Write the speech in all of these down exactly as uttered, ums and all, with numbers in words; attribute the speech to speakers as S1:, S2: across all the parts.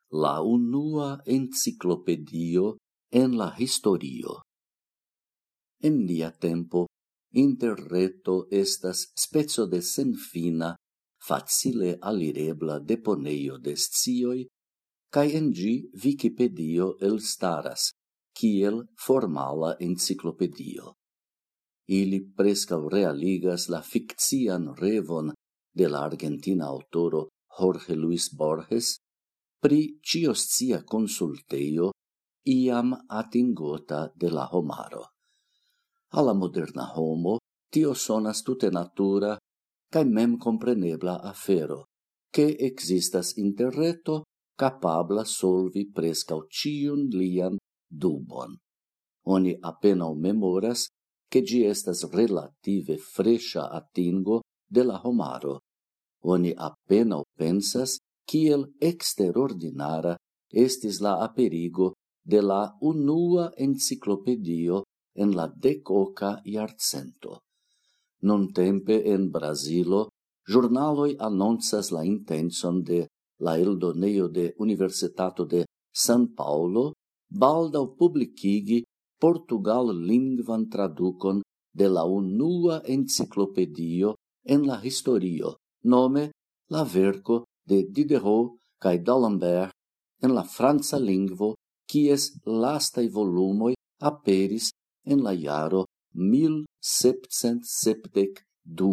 S1: la unua enciclopedio en la historio. En nia tempo, interreto estas spezo de senfina, facile alirebla deponeio de scioi, cae en gi Wikipedio elstaras, kiel formala enciclopedio. Ili prescau realigas la fictian revon de la argentina autoro Jorge Luis Borges pri cioscia consulteio iam atingota de la homaro. Alla moderna homo tio sonas tute natura cae mem comprenebla afero, che existas interreto capabla solvi prescau ciun lian dubon. Oni apenao memoras che gi estas relative fresha atingo de la homaro. Oni apenao pensas kiel exterordinara estis la aperigo de la unua enciclopedio en la decoca iarcento. Non tempe en Brasilo, giornaloi annonzas la intenson de la eldoneio de Universitato de San Paulo baldau publicigi Portugal lingvan traducon de la unua enciclopedio en la historio, nome la verco de Diderot cae d'Alembert en la franca lingvo, quies lastai volumoi aperis en la jaro mil septcent sepdec du.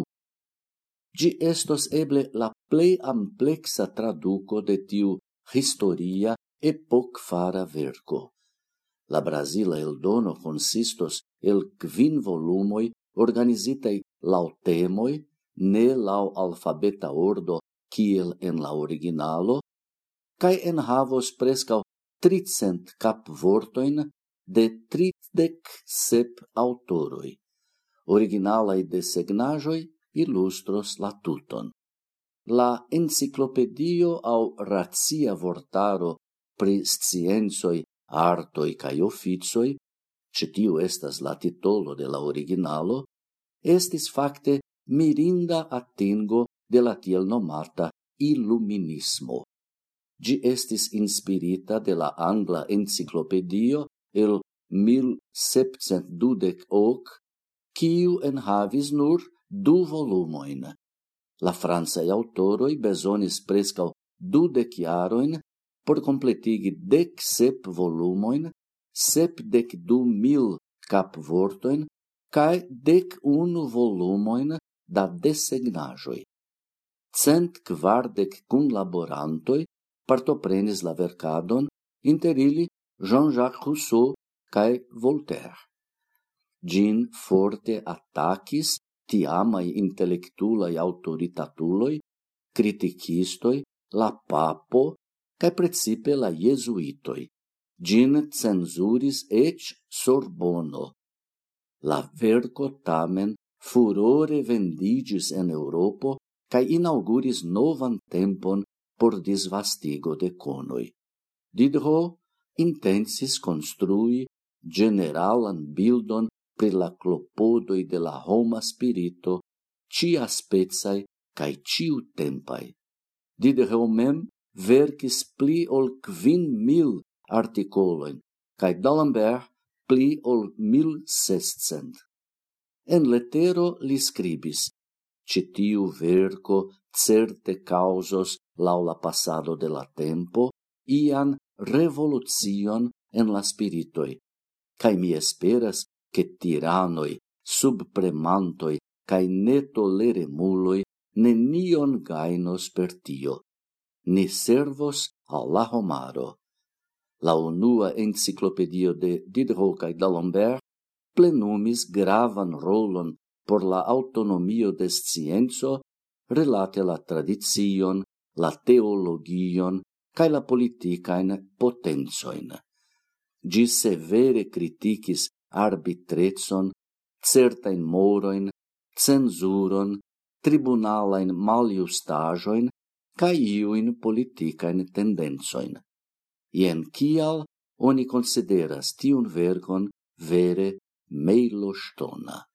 S1: Gi estos eble la plei amplexa traduco de tiu historia epoc fara verco. La Brasila eldono consistos el quin volumoi organizitei lau temoi, ne lau alfabeta ordo kiel en la originalo, cae en havos prescau tricent cap vortoin de tridec sep autoroi. Originalai desegnajoi illustros la tuton. La enciclopedio au ratia vortaro pri scienzoi, artoi cae officioi, cetiu estas la titolo de la originalo, estis facte mirinda atingo de la tiel nomata Illuminismo. Gi estis inspirita de la angla enciclopedio el mil septcent dudec hoc, quiu enhavis nur du volumoin. La francae autoroi besonis prescau dudec jaroin por completigi dec sep volumoin, sepdec du mil cap vortoin, cae dec unu volumoin da desegnajoi. Cent quardec cunlaborantoi partoprenis la vercadon, inter ili Jean-Jacques Rousseau cae Voltaire. Gin forte attacis tiamai intellectulai autoritatuloi, criticistoi, la papo, cae precipe la jesuitoi. Gin censuris ec Sorbono. La verco tamen furore vendigis en Europo cae inauguris novan tempon por disvastigo de conoi. Diderot intensis construi generalan bildon pri la clopodoi de la homa spirito, cia spezai cae ciu tempai. Diderot mem vercis pli ol quin mil articoloin, cae d'Alembert pli ol mil sescent. En lettero li scribis, cetiu verco certe causos lau la passado de la tempo, ian revolucion en la spiritoi, cae mi esperas che tiranoi, subpremantoi, cae netoleremuloi nenion gainos per tio. Ni servos al la homaro. La unua enciclopedio de Diderot cae d'Alembert plenumis gravan rolon por la autonomio de scienzo relate la tradizion, la teologion, cae la politicaen potenzoin. Gi severe criticis arbitretson, certain moroin, censuron, tribunalain maljustajoin, cae iuin politicaen tendenzoin. Ien kial oni consideras tiun vercon vere meilostona.